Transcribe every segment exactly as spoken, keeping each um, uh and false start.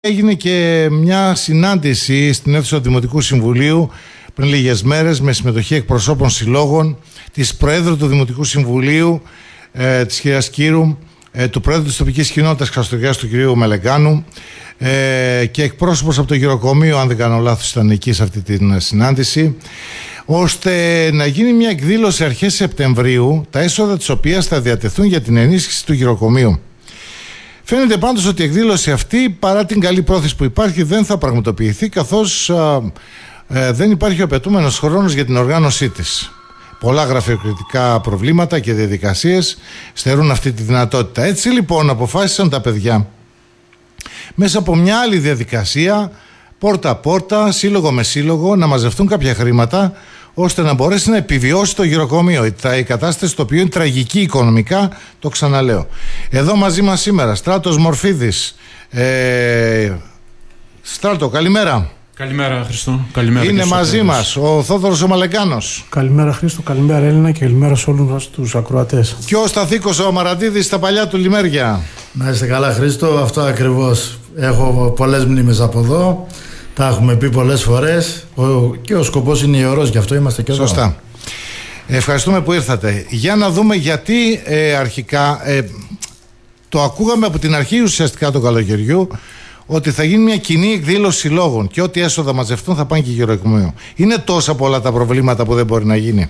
Έγινε και μια συνάντηση στην αίθουσα του Δημοτικού Συμβουλίου πριν λίγες μέρες με συμμετοχή εκπροσώπων συλλόγων, της Προέδρου του Δημοτικού Συμβουλίου, ε, της κυρίας Κύρου, ε, του Προέδρου της τοπικής κοινότητας Χαστοριάς του κυρίου Μελεγκάνου ε, και εκπρόσωπος από το γυροκομείο, αν δεν κάνω λάθος, ήταν εκεί σε αυτή τη συνάντηση, ώστε να γίνει μια εκδήλωση αρχές Σεπτεμβρίου, τα έσοδα της οποίας θα διατεθούν για την ενίσχυση του γυροκομείου. Φαίνεται πάντως ότι η εκδήλωση αυτή, παρά την καλή πρόθεση που υπάρχει, δεν θα πραγματοποιηθεί, καθώς α, ε, δεν υπάρχει ο απαιτούμενος χρόνος για την οργάνωσή της. Πολλά γραφειοκρατικά προβλήματα και διαδικασίες στερούν αυτή τη δυνατότητα. Έτσι λοιπόν αποφάσισαν τα παιδιά μέσα από μια άλλη διαδικασία, πόρτα-πόρτα, σύλλογο με σύλλογο, να μαζευτούν κάποια χρήματα ώστε να μπορέσει να επιβιώσει το γυροκομείο. Η κατάσταση το οποίο είναι τραγική οικονομικά, το ξαναλέω. Εδώ μαζί μας σήμερα Στράτος Μορφίδης. ε, Στράτο, καλημέρα. Καλημέρα Χριστό. Καλημέρα. Είναι μαζί μας ο Θόδωρος ο Μαλεκάνος. Καλημέρα Χρήστο, καλημέρα Έλληνα και καλημέρα σε όλους τους ακροατές. Και ο Σταθήκος ο Μαραντίδης στα παλιά του λιμέρια. Να είστε καλά Χρήστο, αυτό ακριβώς. Έχω πολλές μνήμες από εδώ. Τα έχουμε πει πολλές φορές και ο σκοπός είναι ιερός, γι' αυτό είμαστε και εδώ. Σωστά. Ευχαριστούμε που ήρθατε. Για να δούμε γιατί ε, αρχικά ε, το ακούγαμε από την αρχή ουσιαστικά του καλοκαιριού ότι θα γίνει μια κοινή εκδήλωση συλλόγων και ό,τι έσοδα μαζευτούν θα πάνε και γυροκομείο. Είναι τόσα πολλά τα προβλήματα που δεν μπορεί να γίνει?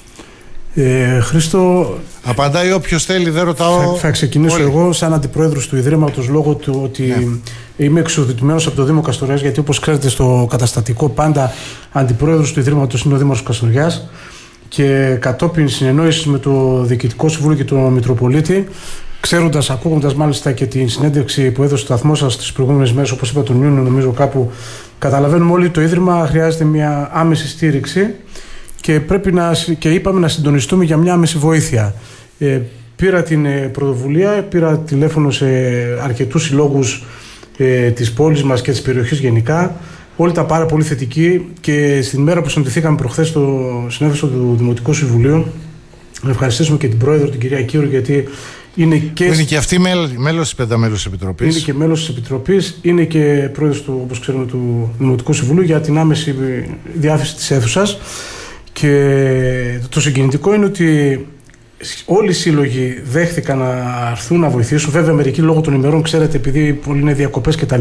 Ε, Χρήστο, απαντάει όποιος θέλει, δεν ρωτάω. Θα, θα ξεκινήσω όλοι. Εγώ σαν αντιπρόεδρος του Ιδρύματος, λόγω του ότι ναι. είμαι εξουδειτημένος από το Δήμο Καστοριάς, γιατί όπως ξέρετε στο καταστατικό πάντα αντιπρόεδρος του Ιδρύματος είναι ο Δήμος Καστοριάς, και κατόπιν συνεννόησης με το Διοικητικό Συμβούλιο και τον Μητροπολίτη, ξέροντας, ακούγοντας μάλιστα και την συνέντευξη που έδωσε το σταθμό σας τις προηγούμενες μέρες, όπως είπα τον Ιούνιο νομίζω κάπου, καταλαβαίνουμε όλοι το Ίδρυμα χρειάζεται μια άμεση στήριξη και, πρέπει να, και είπαμε να συντονιστούμε για μια άμεση βοήθεια. Ε, πήρα την ε, πρωτοβουλία, πήρα τηλέφωνο σε αρκετούς συλλόγους ε, της πόλης μας και της περιοχής γενικά. Όλοι τα πάρα πολύ θετικοί, και στην μέρα που συναντηθήκαμε προχθές στο συνέδριο του Δημοτικού Συμβουλίου, να ευχαριστήσουμε και την Πρόεδρο, την κυρία Κύρου, γιατί είναι και, είναι και αυτή μέλος της πενταμέλους Επιτροπής. Είναι και μέλος της Επιτροπής, είναι και πρόεδρος του, όπως ξέρουμε, του Δημοτικού Συμβουλίου για την άμεση διάθεση της αίθουσας. Και το συγκινητικό είναι ότι όλοι οι σύλλογοι δέχθηκαν να έρθουν να βοηθήσουν. Βέβαια, μερικοί λόγω των ημερών, ξέρετε, επειδή πολλοί είναι διακοπές κτλ.,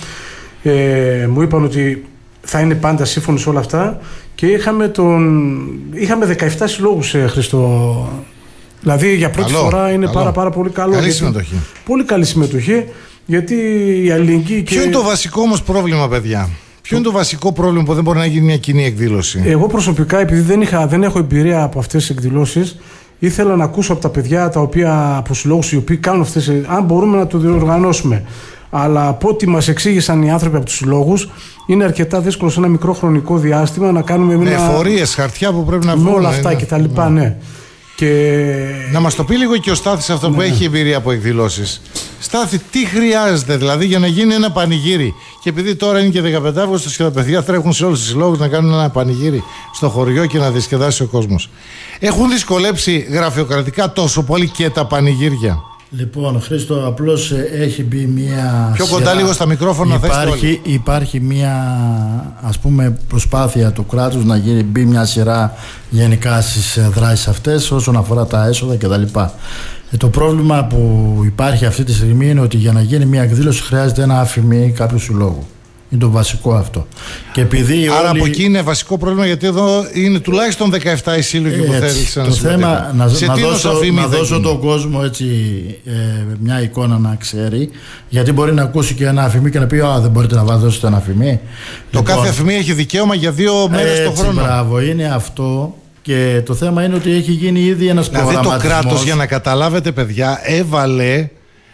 ε, μου είπαν ότι θα είναι πάντα σύμφωνοι σε όλα αυτά. Και είχαμε, τον... είχαμε δεκαεπτά συλλόγους, ε, Χριστό. Δηλαδή για πρώτη καλό, φορά είναι καλό. πάρα, πάρα πολύ καλό. Καλή γιατί... συμμετοχή. Πολύ καλή συμμετοχή, γιατί η αλληλεγγύη. Ποιο και... είναι το βασικό όμως πρόβλημα, παιδιά? Ποιο είναι το βασικό πρόβλημα που δεν μπορεί να γίνει μια κοινή εκδήλωση? Εγώ προσωπικά, επειδή δεν, είχα, δεν έχω εμπειρία από αυτές τις εκδηλώσεις, ήθελα να ακούσω από τα παιδιά, τα οποία, από συλλόγους οι οποίοι κάνουν αυτές, αν μπορούμε να το διοργανώσουμε. Αλλά από ό,τι μας εξήγησαν οι άνθρωποι από τους συλλόγους, είναι αρκετά δύσκολο σε ένα μικρό χρονικό διάστημα να κάνουμε μια. Ναι, εφορίες, χαρτιά που πρέπει να βγουν. Με όλα αυτά κτλ. Ναι. ναι. Και... Να μας το πει λίγο και ο Στάθης αυτό, ναι, που έχει εμπειρία από εκδηλώσεις. Στάθη, τι χρειάζεται δηλαδή για να γίνει ένα πανηγύρι? Και επειδή τώρα είναι και δεκαπέντε Αυγούστου και τα παιδιά τρέχουν σε όλους τους συλλόγους να κάνουν ένα πανηγύρι στο χωριό και να διασκεδάσει ο κόσμος. Έχουν δυσκολέψει γραφειοκρατικά τόσο πολύ και τα πανηγύρια? Λοιπόν, Χρήστο, απλώς έχει μπει μια. Πιο κοντά λίγο στα μικρόφωνα, υπάρχει, υπάρχει μια, ας πούμε, προσπάθεια του κράτους να γίνει, μπει μια σειρά γενικά στις δράσεις αυτές όσον αφορά τα έσοδα κτλ. Ε, το πρόβλημα που υπάρχει αυτή τη στιγμή είναι ότι για να γίνει μια εκδήλωση χρειάζεται ένα αφημί κάποιου συλλόγου. Είναι το βασικό αυτό. Και επειδή Άρα όλοι... από εκεί είναι βασικό πρόβλημα, γιατί εδώ είναι τουλάχιστον δεκαεπτά οι σύλλογοι που θέλησαν να συμμετέχουν. Το θέμα, να, να δώσω, να δώσω τον κόσμο έτσι, ε, μια εικόνα να ξέρει, γιατί μπορεί να ακούσει και ένα αφημί και να πει «Α, δεν μπορείτε να δώσετε ένα αφημί». Το λοιπόν, κάθε αφημί έχει δικαίωμα για δύο μέρες το χρόνο. Μπράβο, είναι αυτό. Και το θέμα είναι ότι έχει γίνει ήδη ένας προγραμματισμός. Δηλαδή το κράτος, για να καταλάβετε παιδιά, έβαλε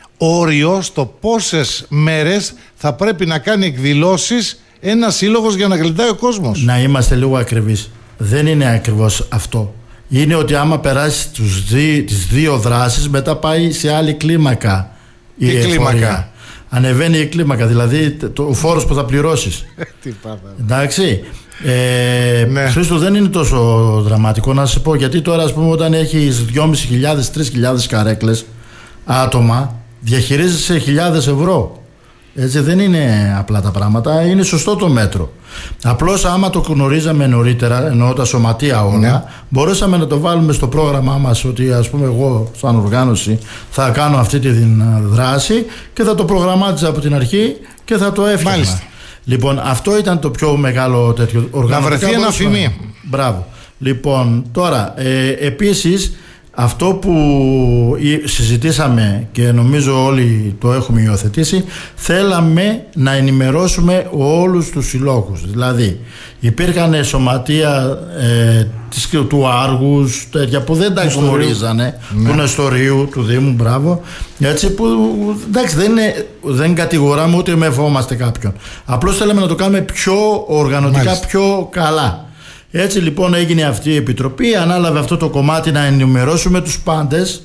όριο στο πόσες μέρες θα πρέπει να κάνει εκδηλώσεις ένας σύλλογος για να γλιτάει ο κόσμος. Να είμαστε λίγο ακριβείς. Δεν είναι ακριβώς αυτό. Είναι ότι άμα περάσει τους δι, τις δύο δράσεις, μετά πάει σε άλλη κλίμακα η Τι εφορία. κλίμακα? Ανεβαίνει η κλίμακα, δηλαδή το, ο φόρος που θα πληρώσεις. Τι πάντα. Εντάξει. Ε, ναι. Χρήστο, δεν είναι τόσο δραματικό να σας πω, γιατί τώρα, ας πούμε, όταν έχεις δυόμισι χιλιάδες με τρεις χιλιάδες καρέκλες άτομα, διαχειρίζεσαι χιλιάδες ευρώ. Έτσι, δεν είναι απλά τα πράγματα, είναι σωστό το μέτρο. Απλώς άμα το γνωρίζαμε νωρίτερα, εννοώ τα σωματεία όλα, ναι. μπορούσαμε να το βάλουμε στο πρόγραμμά μας ότι ας πούμε εγώ σαν οργάνωση θα κάνω αυτή τη δράση και θα το προγραμμάτιζα από την αρχή και θα το έφτιαχνα. Μάλιστα. Λοιπόν, αυτό ήταν το πιο μεγάλο τέτοιο οργανωτικά. Να βρεθεί ένα φημί. Μπράβο. Λοιπόν, τώρα, ε, επίσης, αυτό που συζητήσαμε και νομίζω όλοι το έχουμε υιοθετήσει, θέλαμε να ενημερώσουμε όλους τους συλλόγους. Δηλαδή, υπήρχαν σωματεία ε, της, του Άργους, τέτοια που δεν τα γνωρίζανε, ναι. του Νεστορίου, του Δήμου, μπράβο, έτσι που, εντάξει, δεν, είναι, δεν κατηγοράμε ούτε με φοβόμαστε κάποιον. Απλώς θέλαμε να το κάνουμε πιο οργανωτικά, Μάλιστα. πιο καλά. Έτσι λοιπόν έγινε αυτή η επιτροπή, ανάλαβε αυτό το κομμάτι να ενημερώσουμε τους πάντες,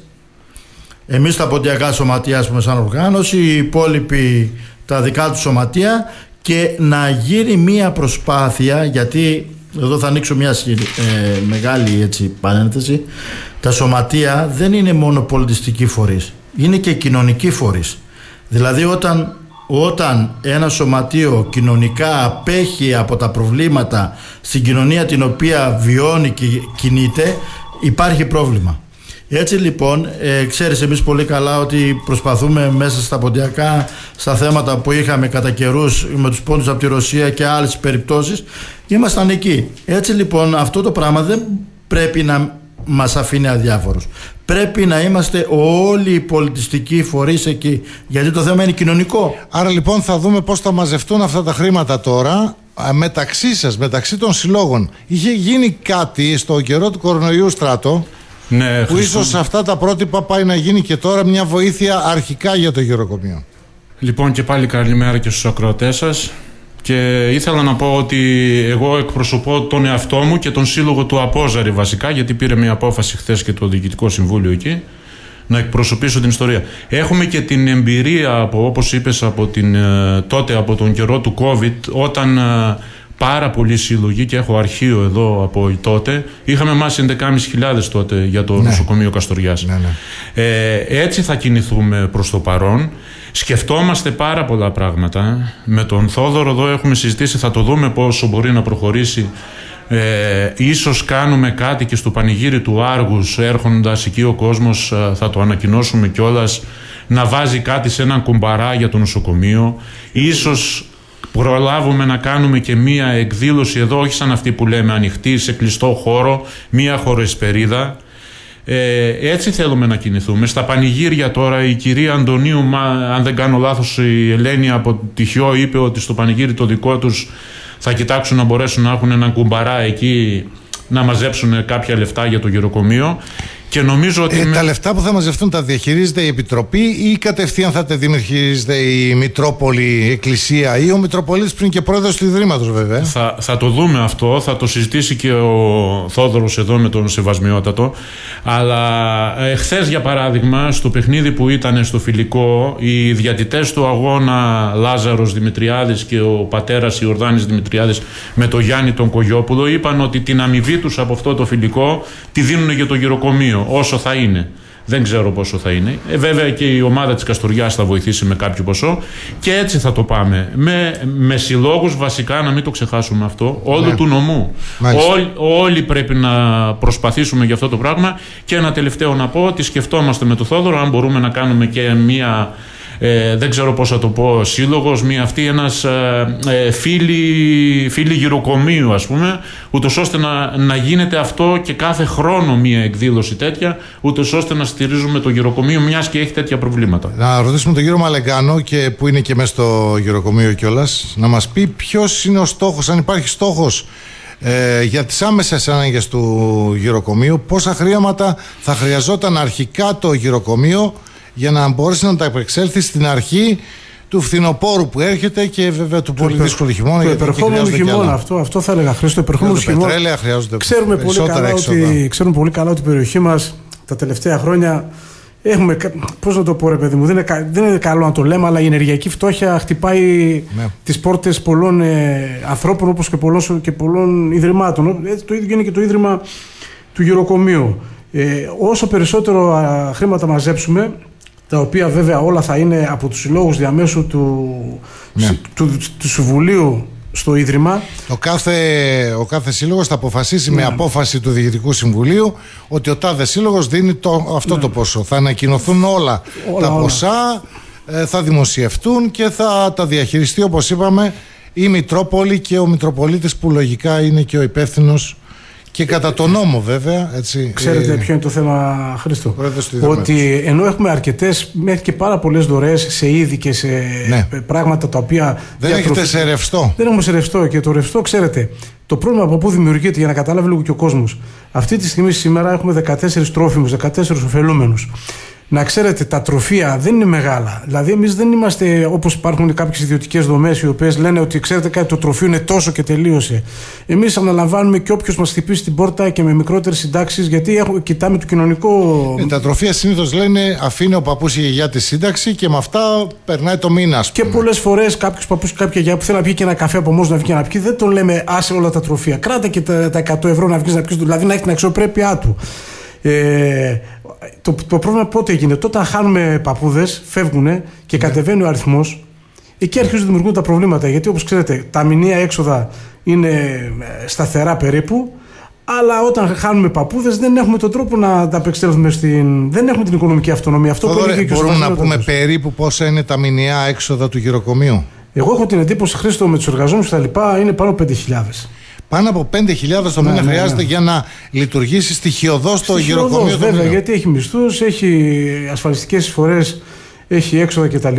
εμείς τα ποντιακά σωματεία πούμε, σαν οργάνωση, οι υπόλοιποι τα δικά τους σωματεία, και να γίνει μία προσπάθεια, γιατί εδώ θα ανοίξω μια ε, μεγάλη έτσι, παρένθεση, τα σωματεία δεν είναι μόνο πολιτιστικοί φορείς, είναι και κοινωνικοί φορείς. Δηλαδή όταν Όταν ένα σωματείο κοινωνικά απέχει από τα προβλήματα στην κοινωνία την οποία βιώνει και κινείται, υπάρχει πρόβλημα. Έτσι λοιπόν, ε, ξέρεις εμείς πολύ καλά ότι προσπαθούμε μέσα στα ποντιακά, στα θέματα που είχαμε κατά καιρούς με τους πόντους από τη Ρωσία και άλλες περιπτώσεις, ήμασταν εκεί. Έτσι λοιπόν αυτό το πράγμα δεν πρέπει να μας αφήνει αδιάφορους. Πρέπει να είμαστε όλοι οι πολιτιστικοί φορείς εκεί, γιατί το θέμα είναι κοινωνικό. Άρα λοιπόν θα δούμε πώς θα μαζευτούν αυτά τα χρήματα τώρα μεταξύ σας, μεταξύ των συλλόγων. Είχε γίνει κάτι στο καιρό του κορονοϊού, Στράτο, ναι, που ίσως σε αυτά τα πρότυπα πάει να γίνει και τώρα μια βοήθεια αρχικά για το γεροκομείο. Λοιπόν, και πάλι καλημέρα και στους ακροατές σας. Και ήθελα να πω ότι εγώ εκπροσωπώ τον εαυτό μου και τον σύλλογο του Απόζαρη βασικά, γιατί πήρε μια απόφαση χθες και το Διοικητικό Συμβούλιο εκεί να εκπροσωπήσω την ιστορία. Έχουμε και την εμπειρία από, όπως είπες, από την, τότε από τον καιρό του COVID, όταν πάρα πολλοί σύλλογοι, και έχω αρχείο εδώ από τότε, είχαμε μάσει έντεκα χιλιάδες τότε για το ναι. νοσοκομείο Καστοριάς. Ναι, ναι. Ε, έτσι θα κινηθούμε προς το παρόν. Σκεφτόμαστε πάρα πολλά πράγματα. Με τον Θόδωρο εδώ έχουμε συζητήσει, θα το δούμε πόσο μπορεί να προχωρήσει. Ε, ίσως κάνουμε κάτι και στο πανηγύρι του Άργους, έρχοντας εκεί ο κόσμος, θα το ανακοινώσουμε κιόλας, να βάζει κάτι σε έναν κουμπαρά για το νοσοκομείο. Ίσως προλάβουμε να κάνουμε και μία εκδήλωση εδώ, όχι σαν αυτή που λέμε ανοιχτή, σε κλειστό χώρο, μία χωροεσπερίδα. Ε, έτσι θέλουμε να κινηθούμε. Στα πανηγύρια τώρα η κυρία Αντωνίου, μα, αν δεν κάνω λάθος, η Ελένη από Τυχιό είπε ότι στο πανηγύρι το δικό τους θα κοιτάξουν να μπορέσουν να έχουν έναν κουμπαρά εκεί, να μαζέψουν κάποια λεφτά για το γεροκομείο. Και νομίζω ότι ε, με... τα λεφτά που θα μαζευτούν τα διαχειρίζεται η Επιτροπή ή κατευθείαν θα τα δημιουργίζεται η Μητρόπολη, η Εκκλησία ή ο Μητροπολίτης πριν και πρόεδρος του Ιδρύματος, βέβαια. Θα, θα το δούμε αυτό, θα το συζητήσει και ο Θόδωρος εδώ με τον Σεβασμιότατο. Αλλά ε, χθες για παράδειγμα, στο παιχνίδι που ήταν στο φιλικό, οι διατητές του αγώνα Λάζαρος Δημητριάδης και ο πατέρας Ιορδάνης Δημητριάδης με τον Γιάννη τον Κογιόπουλο είπαν ότι την αμοιβή τους από αυτό το φιλικό τη δίνουν για το γεροκομείο. Όσο θα είναι. Δεν ξέρω πόσο θα είναι. Ε, βέβαια και η ομάδα της Καστοριάς θα βοηθήσει με κάποιο ποσό. Και έτσι θα το πάμε. Με, με συλλόγους βασικά, να μην το ξεχάσουμε αυτό, όλου ναι. του νομού. Όλοι, όλοι πρέπει να προσπαθήσουμε για αυτό το πράγμα. Και ένα τελευταίο να πω ότι σκεφτόμαστε με το Θόδωρο αν μπορούμε να κάνουμε και μία. Ε, δεν ξέρω πώς θα το πω, σύλλογος, μία αυτή, ένας ε, ε, φίλοι, φίλοι γυροκομείου ας πούμε, ούτως ώστε να, να γίνεται αυτό και κάθε χρόνο μία εκδήλωση τέτοια, ούτως ώστε να στηρίζουμε το γυροκομείο μιας και έχει τέτοια προβλήματα. Να ρωτήσουμε τον κύριο Μαλεγκάνο, και που είναι και μέσα στο γυροκομείο κιόλας, να μας πει ποιος είναι ο στόχος, αν υπάρχει στόχος ε, για τις άμεσες ανάγκες του γυροκομείου, πόσα χρήματα θα χρειαζόταν αρχικά το γυροκομείο για να μπορέσει να τα επεξέλθει στην αρχή του φθινοπόρου που έρχεται και βέβαια του πολύ δύσκολου χειμώνα. Το επερχόμενο χειμώνα, αυτό, αυτό θα έλεγα, Χρήστο. Επερχόμενο χειμώνα. Ξέρουμε πολύ, καλά ότι, ξέρουμε πολύ καλά ότι η περιοχή μας τα τελευταία χρόνια έχουμε. Πώς να το πω, ρε παιδί μου, δεν είναι, δεν είναι καλό να το λέμε, αλλά η ενεργειακή φτώχεια χτυπάει ναι. τις πόρτες πολλών ε, ανθρώπων όπως και πολλών, και πολλών ιδρυμάτων. Ε, το ίδιο είναι και το ίδρυμα του γυροκομείου. Ε, όσο περισσότερο α, χρήματα μαζέψουμε, τα οποία βέβαια όλα θα είναι από τους συλλόγους διαμέσου του, ναι. του, του, του Συμβουλίου στο Ίδρυμα. Το κάθε, ο κάθε σύλλογος θα αποφασίσει ναι. με απόφαση του Διοικητικού Συμβουλίου ότι ο τάδε σύλλογος δίνει το, αυτό ναι. το ποσό. Θα ανακοινωθούν όλα, όλα τα ποσά, όλα. θα δημοσιευτούν και θα τα διαχειριστεί, όπως είπαμε, η Μητρόπολη και ο Μητροπολίτης, που λογικά είναι και ο υπεύθυνος και κατά τον νόμο, βέβαια. Έτσι, ξέρετε ε, ποιο είναι το θέμα, Χρήστο? Ότι ενώ έχουμε αρκετές, μέχρι και πάρα πολλές δωρεές σε είδη και σε ναι. πράγματα τα οποία. Δεν έχετε σε ρευστό. Δεν έχουμε σε ρευστό. Και το ρευστό, ξέρετε, το πρόβλημα από πού δημιουργείται, για να καταλάβει λίγο και ο κόσμος. Αυτή τη στιγμή σήμερα έχουμε δεκατέσσερις τρόφιμους, δεκατέσσερις ωφελούμενους. Να ξέρετε, τα τροφεία δεν είναι μεγάλα. Δηλαδή, εμείς δεν είμαστε όπως υπάρχουν κάποιες ιδιωτικές δομές οι οποίες λένε ότι ξέρετε κάτι, το τροφείο είναι τόσο και τελείωσε. Εμείς αναλαμβάνουμε και όποιος μας χτυπήσει την πόρτα και με μικρότερες συντάξεις, γιατί έχουμε, κοιτάμε το κοινωνικό. Ε, τα τροφεία συνήθως λένε αφήνει ο παππούς η γιαγιά τη σύνταξη και με αυτά περνάει το μήνα, ας πούμε. Και πολλές φορές κάποιος παππούς ή κάποια γιαγιά που θέλει να πιει και ένα καφέ από μόνος να βγει και να πιει, δεν το λέμε άσε όλα τα τροφεία. Κράτα και τα, τα εκατό ευρώ να βγει να πιει, δηλαδή να έχει την αξιοπρέπειά του. Ε, το, το πρόβλημα πότε γίνεται? Όταν χάνουμε παππούδες, φεύγουν και ναι. κατεβαίνει ο αριθμός, εκεί αρχίζουν να δημιουργούν τα προβλήματα. Γιατί όπως ξέρετε, τα μηνιαία έξοδα είναι σταθερά περίπου, αλλά όταν χάνουμε παππούδες δεν έχουμε τον τρόπο να τα απεξέλθουμε στην. Δεν έχουμε την οικονομική αυτονομία. Αυτό Θοδωρέ, που και μπορούμε να πούμε περίπου πόσα είναι τα μηνιαία έξοδα του γυροκομείου? Εγώ έχω την εντύπωση, Χρήστο, με τους εργαζόμενους και τα λοιπά, είναι πάνω από πέντε χιλιάδες. Πάνω από πέντε χιλιάδες το μήνα ναι, χρειάζεται ναι. για να λειτουργήσει στοιχειοδός το γυροκομείο. Βέβαια, γιατί έχει μισθούς, έχει ασφαλιστικές εισφορές, έχει έξοδα κτλ.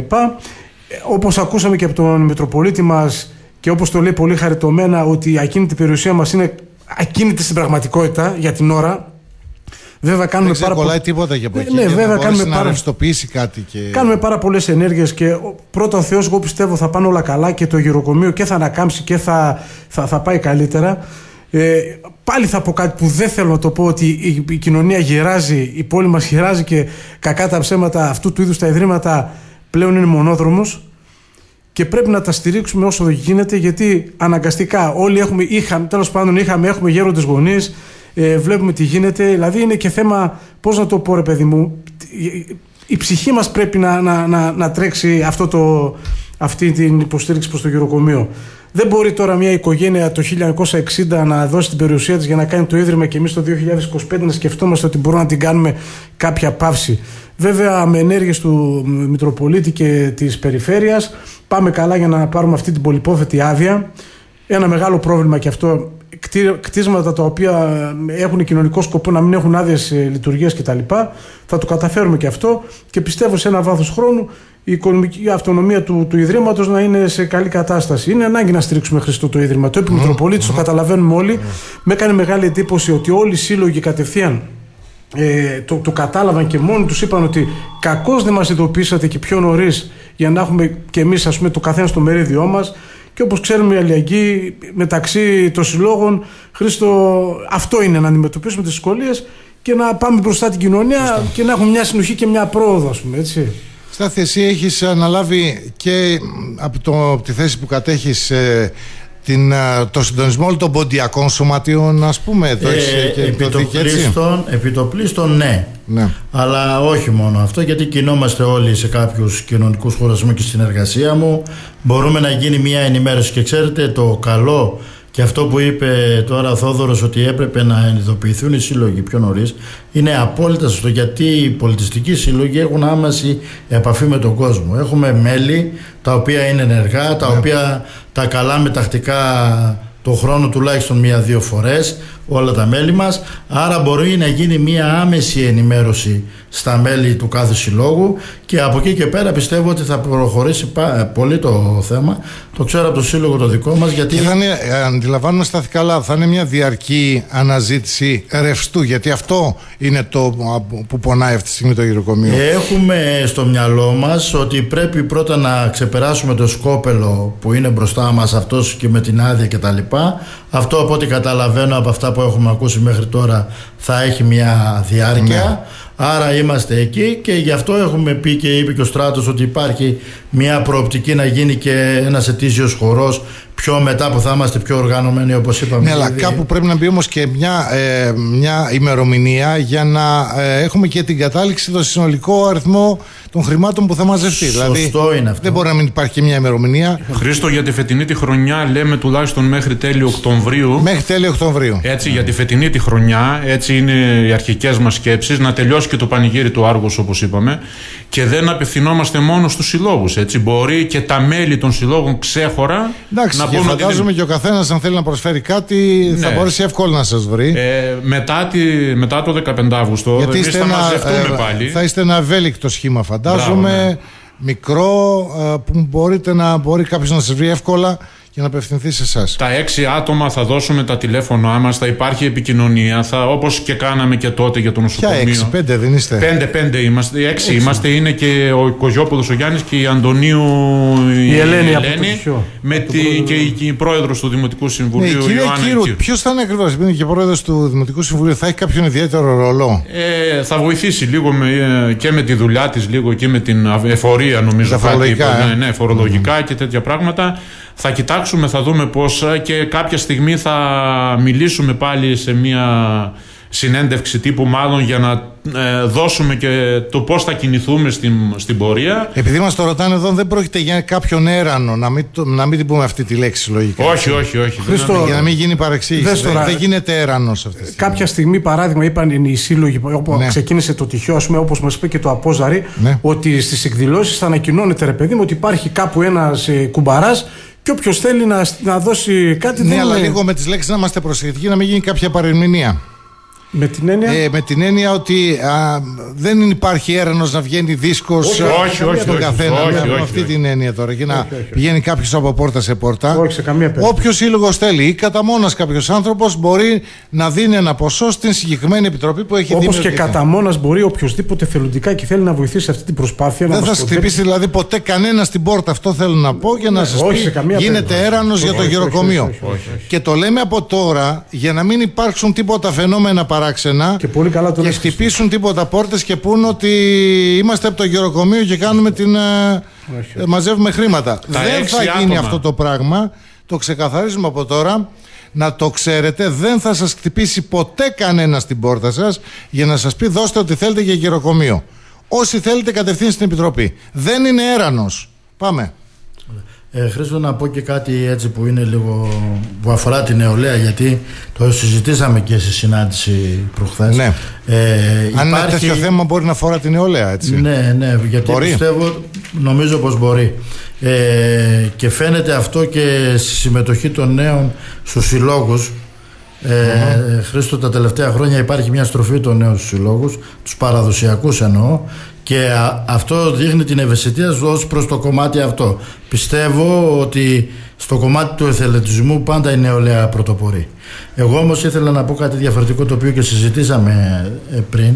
Όπως ακούσαμε και από τον Μητροπολίτη μας και όπως το λέει πολύ χαριτωμένα, ότι η ακίνητη περιουσία μας είναι ακίνητη στην πραγματικότητα για την ώρα. Βέβαια, κάνουμε δεν πάρα πολλά τίποτα για από εκεί. Ναι, βέβαια, να κάνουμε να πάρα... ρευστοποιήσει κάτι. Και... Κάνουμε πάρα πολλές ενέργειες και πρώτα ο Θεός, εγώ πιστεύω, θα πάνε όλα καλά και το γυροκομείο και θα ανακάμψει και θα, θα, θα πάει καλύτερα. Ε, πάλι θα πω κάτι που δεν θέλω να το πω, ότι η, η κοινωνία γεράζει, η πόλη μας γεράζει και κακά τα ψέματα αυτού του είδους τα ιδρύματα πλέον είναι μονόδρομος και πρέπει να τα στηρίξουμε όσο γίνεται, γιατί αναγκαστικά όλοι έχουμε, είχαμε, τέλος πάντων είχαμε, έχουμε γέροντες γονείς. Ε, βλέπουμε τι γίνεται, δηλαδή είναι και θέμα, πώς να το πω ρε παιδί μου, η ψυχή μας πρέπει να, να, να, να τρέξει αυτό το, αυτή την υποστήριξη προς το γυροκομείο. Δεν μπορεί τώρα μια οικογένεια το χίλια εννιακόσια εξήντα να δώσει την περιουσία της για να κάνει το ίδρυμα και εμείς το δύο χιλιάδες είκοσι πέντε να σκεφτόμαστε ότι μπορούμε να την κάνουμε κάποια παύση. Βέβαια, με ενέργειες του Μητροπολίτη και της Περιφέρειας πάμε καλά για να πάρουμε αυτή την πολυπόθετη άδεια. Ένα μεγάλο πρόβλημα και αυτό, κτίσματα τα οποία έχουν κοινωνικό σκοπό να μην έχουν άδειες λειτουργίας κτλ. Θα το καταφέρουμε και αυτό και πιστεύω σε ένα βάθος χρόνου η οικονομική αυτονομία του, του Ιδρύματος να είναι σε καλή κατάσταση. Είναι ανάγκη να στηρίξουμε, Χριστό, το Ίδρυμα. Το είπε ο Μητροπολίτης, το καταλαβαίνουμε όλοι. Με έκανε μεγάλη εντύπωση ότι όλοι οι σύλλογοι κατευθείαν ε, το, το κατάλαβαν και μόνοι τους είπαν ότι κακώς δεν μας ειδοποιήσατε και πιο νωρίς για να έχουμε και εμείς, ας πούμε, το καθένα στο μερίδιό μας. Και όπως ξέρουμε, η αλληλεγγύη μεταξύ των συλλόγων, Χρήστο, αυτό είναι, να αντιμετωπίσουμε τις δυσκολίες και να πάμε μπροστά την κοινωνία Χρήστο. Και να έχουμε μια συνοχή και μια πρόοδο, ας πούμε, έτσι. Στάθη, εσύ έχεις αναλάβει και από, το, από τη θέση που κατέχεις ε, την, το συντονισμό όλων των ποντιακών σωματείων, ας πούμε. Το ε, επιτοπλίστων, επιτοπλίστων ναι. ναι. Αλλά όχι μόνο αυτό, γιατί κινόμαστε όλοι σε κάποιους κοινωνικούς χώρους και στην εργασία μου. Μπορούμε να γίνει μια ενημέρωση και ξέρετε το καλό και αυτό που είπε τώρα ο Θόδωρος, ότι έπρεπε να ενειδοποιηθούν οι σύλλογοι πιο νωρίς, είναι απόλυτα σωστό, γιατί οι πολιτιστικοί σύλλογοι έχουν άμεση επαφή με τον κόσμο. Έχουμε μέλη τα οποία είναι ενεργά, τα yeah. οποία τα καλάμε τακτικά το χρόνο τουλάχιστον μία-δύο φορές όλα τα μέλη μας, άρα μπορεί να γίνει μία άμεση ενημέρωση στα μέλη του κάθε συλλόγου και από εκεί και πέρα πιστεύω ότι θα προχωρήσει πολύ το θέμα. Το ξέρω από το σύλλογο το δικό μας, γιατί και θα είναι, αντιλαμβάνουμε στάθη καλά, θα είναι μια διαρκή αναζήτηση ρευστού, γιατί αυτό είναι το που πονάει αυτή τη στιγμή το γυροκομείο. Έχουμε στο μυαλό μας ότι πρέπει πρώτα να ξεπεράσουμε το σκόπελο που είναι μπροστά μας, αυτός και με την άδεια κτλ. Αυτό, από ό,τι καταλαβαίνω από αυτά που έχουμε ακούσει μέχρι τώρα, θα έχει μια διάρκεια. Ναι. Άρα είμαστε εκεί και γι' αυτό έχουμε πει και είπε και ο Στράτος ότι υπάρχει μια προοπτική να γίνει και ένας ετήσιος χορός πιο μετά που θα είμαστε πιο οργανωμένοι, όπως είπαμε. Ναι, αλλά κάπου πρέπει να μπει όμως και μια, ε, μια ημερομηνία για να ε, έχουμε και την κατάληξη στο συνολικό αριθμό των χρημάτων που θα μαζευτεί. Σωστό δηλαδή, είναι αυτό. Δεν μπορεί να μην υπάρχει και μια ημερομηνία. Χρήστο, για τη φετινή τη χρονιά λέμε τουλάχιστον μέχρι τέλη Οκτωβρίου. Μέχρι τέλη Οκτωβρίου. Έτσι, για τη φετινή τη χρονιά, έτσι είναι οι αρχικές μας σκέψεις, να τελειώσει και το πανηγύρι του Άργους, όπως είπαμε, και δεν απευθυνόμαστε μόνο στους συλλόγους. Έτσι, μπορεί και τα μέλη των συλλόγων ξέχωρα. Εντάξει, να και πούνε φαντάζομαι ότι... και ο καθένας, αν θέλει να προσφέρει κάτι, ναι, θα μπορέσει εύκολα να σας βρει. Ε, μετά, τη, μετά το δεκαπέντε Αυγούστου, γιατί εμείς θα ένα, μαζευτούμε ε, πάλι. Θα είστε ένα ευέλικτο σχήμα, φαντάζομαι. Μπράβο, ναι. Μικρό, ε, που μπορείτε να, μπορεί κάποιος να σας βρει εύκολα και να απευθυνθεί σε εσάς. Τα έξι άτομα θα δώσουμε τα τηλέφωνά μας, θα υπάρχει επικοινωνία, θα, όπως και κάναμε και τότε για το νοσοκομείο. Ποια έξι, πέντε δεν είστε? Πέντε, πέντε είμαστε, έξι, έξι είμαστε, είναι και ο Κοζιόπουλος ο Γιάννης και η Αντωνίου η, η Ελένη, η Ελένη με τη, και η, η πρόεδρος του Δημοτικού Συμβουλίου. Ναι, κύριε Κύρου, ποιος θα είναι ακριβώς, είναι και πρόεδρος του Δημοτικού Συμβουλίου, θα έχει κάποιον ιδιαίτερο ρόλο? Ε, θα βοηθήσει λίγο με, και με τη δουλειά της, λίγο και με την εφορία, νομίζω. Τα φορολογικά, κάτι, ε. ναι, ναι, φορολογικά mm. και τέτοια πράγματα. Θα κοιτάξουμε, θα δούμε πώς, και κάποια στιγμή θα μιλήσουμε πάλι σε μια συνέντευξη τύπου, μάλλον για να ε, δώσουμε και το πώς θα κινηθούμε στην, στην πορεία. Επειδή μας το ρωτάνε εδώ, δεν πρόκειται για κάποιον έρανο, να μην, το, να μην την πούμε αυτή τη λέξη λογικά. Όχι, όχι, όχι. Χρήστο, για να μην γίνει παρεξήγηση. Δεν, δεν γίνεται έρανος αυτή τη στιγμή. Κάποια στιγμή, παράδειγμα, είπαν οι σύλλογοι, όπου ναι. ξεκίνησε το τυχαίο, ας πούμε, όπως μας είπε και το Απόζαρη, ναι. ότι στις εκδηλώσεις θα ανακοινώνεται, ρε παιδί μου, ότι υπάρχει κάπου ένας ε, κουμπαράς. Και όποιος θέλει να, να δώσει κάτι. Ναι, δεν αλλά είναι... λίγο με τις λέξεις να είμαστε προσεκτικοί, να μην γίνει κάποια παρερμηνία. Με την έννοια, ε, με την έννοια ότι α, δεν υπάρχει έρανος να βγαίνει δίσκος όχι, όχι, όχι, τον όχι, καθένα. όχι, με όχι, όχι, αυτή όχι. την έννοια τώρα και όχι, να όχι, όχι. πηγαίνει κάποιος από πόρτα σε πόρτα. Όχι, σε καμία περίπτωση. Όποιος σύλλογος θέλει ή κατά μόνας κάποιος άνθρωπος μπορεί να δίνει ένα ποσό στην συγκεκριμένη επιτροπή που έχει δημιουργηθεί. Όπως και κατά μόνας μπορεί οποιοδήποτε θελοντικά και θέλει να βοηθήσει σε αυτή την προσπάθεια. Δεν να θα χτυπήσει δηλαδή ποτέ κανένα στην πόρτα, αυτό θέλω να πω, για να σας πει γίνεται έρανος για το γεροκομείο. Και το λέμε από τώρα για να μην υπάρξουν τίποτα φαινόμενα παράξενα. Πολύ καλά το και χτυπήσουν τίποτα πόρτες και πούν ότι είμαστε από το γεροκομείο και κάνουμε την, ε, μαζεύουμε χρήματα. Τα δεν θα γίνει άτομα. αυτό το πράγμα. Το ξεκαθαρίζουμε από τώρα. Να το ξέρετε, δεν θα σας χτυπήσει ποτέ κανένα στην πόρτα σας για να σας πει δώστε ό,τι θέλετε για γεροκομείο. Όσοι θέλετε κατευθείαν στην Επιτροπή. Δεν είναι έρανος. Πάμε. Ε, Χρήστο, να πω και κάτι έτσι που είναι λίγο που αφορά την νεολαία, γιατί το συζητήσαμε και στη συνάντηση προχθές. Ναι. Ε, Αν υπάρχει... είναι τέτοιο θέμα μπορεί να αφορά την νεολαία, έτσι. Ναι, ναι, γιατί μπορεί. Πιστεύω, νομίζω πως μπορεί. Ε, και φαίνεται αυτό και στη συμμετοχή των νέων στους συλλόγους. Ε, uh-huh. Χρήστο, τα τελευταία χρόνια υπάρχει μια στροφή των νέων στους συλλόγους, τους παραδοσιακούς εννοώ, και α, αυτό δείχνει την ευαισθητία ως προς το κομμάτι αυτό. Πιστεύω ότι στο κομμάτι του εθελετισμού πάντα η νεολαία πρωτοπορεί. Εγώ όμως ήθελα να πω κάτι διαφορετικό, το οποίο και συζητήσαμε πριν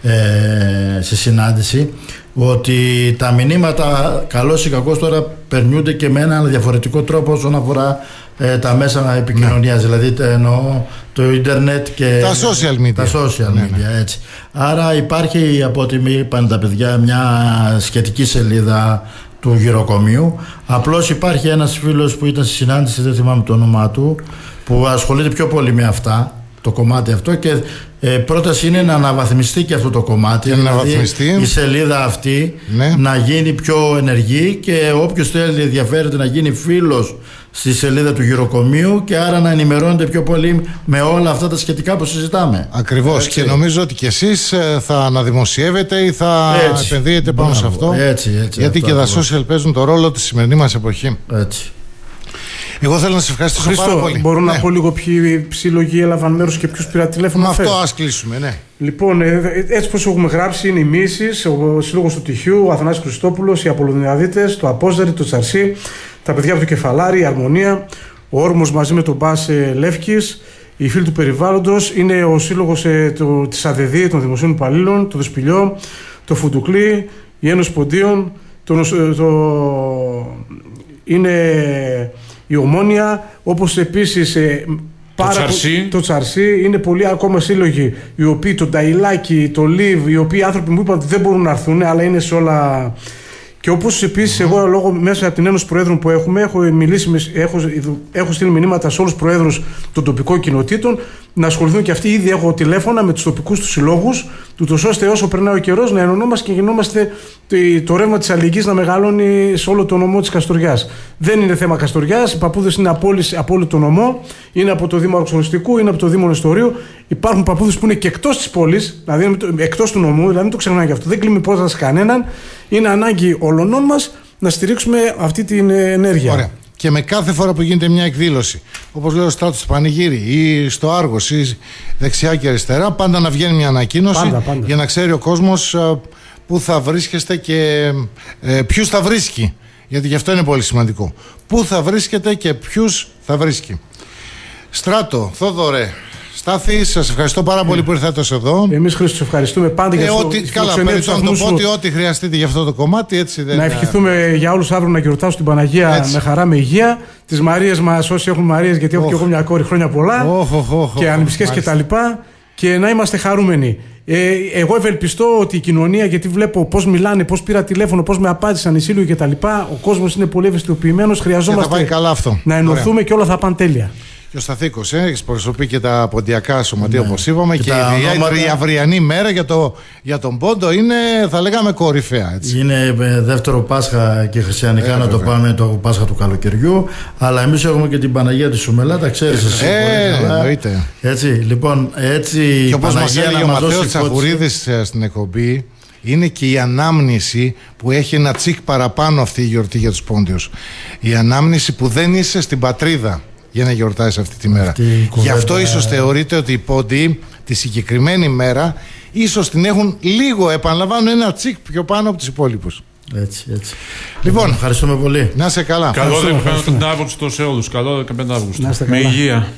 ε, στη συνάντηση, ότι τα μηνύματα καλώς ή κακώς τώρα περνιούνται και με έναν διαφορετικό τρόπο όσον αφορά ε, τα μέσα επικοινωνίας, ναι. δηλαδή εννοώ το ίντερνετ και τα social media, τα social ναι, media ναι. έτσι. Άρα υπάρχει, από ό,τι μου είπαν τα παιδιά, μια σχετική σελίδα του γυροκομείου. Απλώς υπάρχει ένας φίλος που ήταν στη συνάντηση, δεν θυμάμαι το όνομά του, που ασχολείται πιο πολύ με αυτά, το κομμάτι αυτό, και ε, πρόταση είναι να αναβαθμιστεί και αυτό το κομμάτι, δηλαδή η σελίδα αυτή, ναι. να γίνει πιο ενεργή και όποιος θέλει, ενδιαφέρεται να γίνει φίλος στη σελίδα του γυροκομείου και άρα να ενημερώνεται πιο πολύ με όλα αυτά τα σχετικά που συζητάμε. Ακριβώς. Έτσι. Και νομίζω ότι και εσείς θα αναδημοσιεύετε ή θα έτσι. επενδύετε πάνω Μπράβο. σε αυτό. Έτσι, έτσι, γιατί αυτό, και τα ακριβώς. social παίζουν το ρόλο τη σημερινή μας εποχή. Έτσι. Εγώ θέλω να σε ευχαριστήσω Χρήστο, πάρα πολύ. Μπορώ ναι. να πω λίγο ποιοι σύλλογοι έλαβαν μέρος και ποιους πήρα τηλέφωνο. Με αυτό ας κλείσουμε, ναι. Λοιπόν, έτσι πως έχουμε γράψει, είναι η Μίσης, ο Σύλλογος του Τυχιού, ο Αθανάσης Χριστόπουλος, οι Απολλωνιαδίτες, το Απόζαρη, το Τσαρσί, τα παιδιά από το Κεφαλάρι, η Αρμονία, ο Όρμος μαζί με τον Μπάς Λεύκης, οι φίλοι του περιβάλλοντος, είναι ο Σύλλογος ε, το, της ΑΔΕΔΗ, των Δημοσίων Υπαλλήλων, το Δεσπηλιό, το Φουντουκλή, η Ένωση Ποντίων, το, το, είναι η Ομόνια, όπως επίσης ε, το Τσαρσί. το Τσαρσί, είναι πολλοί ακόμα σύλλογοι, οι οποίοι, το Νταϊλάκι, το Λιβ, οι οποίοι άνθρωποι μου είπαν ότι δεν μπορούν να έρθουν, αλλά είναι σε όλα Και όπως επίσης εγώ λόγω μέσα από την Ένωση Προέδρων που έχουμε, έχω, μιλήσει, με, έχω, έχω στείλει μηνύματα σε όλους τους προέδρους των τοπικών κοινοτήτων να ασχοληθούν και αυτοί. Ήδη έχω τηλέφωνα με τους τοπικούς τους συλλόγους, ούτως ώστε όσο περνάει ο καιρός να ενωνόμαστε και γινόμαστε το ρεύμα της αλληλεγγύης να μεγαλώνει σε όλο το νομό της Καστοριάς. Δεν είναι θέμα Καστοριάς, οι παππούδες είναι από, από όλο το νομό, είναι από το Δήμο Αργοστοριστικού, είναι από το Δήμο Νεστορίου. Υπάρχουν παππούδες που είναι και εκτός της πόλης, δηλαδή εκτός του νομού, δηλαδή μην το ξεχνάμε γι' αυτό. Δεν κλείνει πόρτα σε κανέναν. Είναι ανάγκη όλων μας να στηρίξουμε αυτή την ενέργεια. Ωραία. Και με κάθε φορά που γίνεται μια εκδήλωση, όπως λέω στο Στράτο του Πανηγύρι ή στο Άργος ή δεξιά και αριστερά, πάντα να βγαίνει μια ανακοίνωση πάντα, πάντα. για να ξέρει ο κόσμος πού θα βρίσκεστε και ε, ποιους θα βρίσκει. Γιατί γι' αυτό είναι πολύ σημαντικό. Πού θα βρίσκεται και ποιους θα βρίσκει. Στράτο, Θόδωρε, Στάθη, σας ευχαριστώ πάρα πολύ που ήρθατε εδώ. Εμείς, Χρήστο, ευχαριστούμε πάντα ε, για το Καλά, περισσότερο να το πω ότι ό,τι χρειαστείτε για αυτό το κομμάτι, έτσι δεν. Να ευχηθούμε για όλους αύριο να γιορτάσουν την Παναγία έτσι. Με χαρά, με υγεία. Τις Μαρίες μας, όσοι έχουν Μαρίες, γιατί έχω oh. και εγώ μια κόρη, χρόνια πολλά. Oh, oh, oh, και ανιψιές oh, κτλ. Και να είμαστε χαρούμενοι. Ε, εγώ ευελπιστώ ότι η κοινωνία, γιατί βλέπω πώς μιλάνε, πώς πήρα τηλέφωνο, πώς με απάντησαν οι σύλλογοι κτλ. Ο κόσμος είναι πολύ ευαισθητοποιημένος. Χρειαζόμαστε να ενωθούμε Ωραία. Και όλα θα πάνε τέλεια. Και ο Σταθήκος, ε, εκπροσωπεί και τα ποντιακά σωματεία, ναι. όπως είπαμε, και, και η, ονόματα... η αυριανή μέρα για, το, για τον πόντο είναι, θα λέγαμε, κορυφαία. Έτσι. Είναι δεύτερο Πάσχα και χριστιανικά ε, να βέβαια. Το πάμε το Πάσχα του καλοκαιριού. Αλλά εμείς έχουμε και την Παναγία της Σουμελά, τα ξέρεις εσύ. Ε, εννοείται. Έτσι, λοιπόν, έτσι. Και όπως μας έλεγε ο Ματθαίος Τσαχουρίδης στην εκπομπή, είναι και η ανάμνηση που έχει ένα τσικ παραπάνω αυτή η γιορτή για τους Πόντιους. Η ανάμνηση που δεν είσαι στην πατρίδα για να γιορτάσει αυτή τη μέρα. Αυτή Γι' αυτό κουβέντα... ίσως θεωρείται ότι οι Πόντιοι τη συγκεκριμένη μέρα ίσως την έχουν λίγο, επαναλαμβάνουν, ένα τσικ πιο πάνω από τους υπόλοιπους. Έτσι, έτσι. Λοιπόν, ευχαριστούμε πολύ. Να είσαι καλά. Καλό δεκαπέντε Αύγουστο σε όλους. Καλό δεκαπέντε Αύγουστο. Με υγεία.